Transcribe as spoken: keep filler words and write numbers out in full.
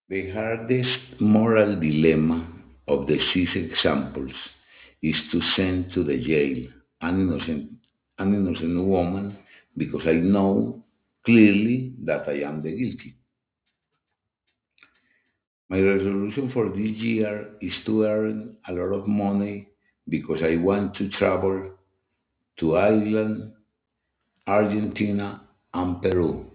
The hardest moral dilemma of the six examples is to send to the jail an innocent, an innocent woman because I know clearly that I am the guilty. My resolution for this year is to earn a lot of money because I want to travel to Ireland, Argentina, and Peru.